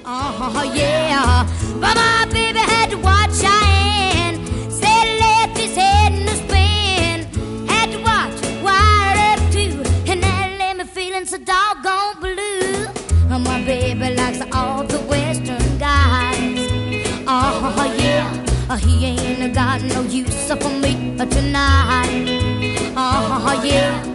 Yeah. But my baby had to watch her hand. Said left his head in a spin. Had to watch wired up too. And that left me feeling so doggone blue. My baby likes all the western guys. Yeah. He ain't got no use for me tonight. Yeah.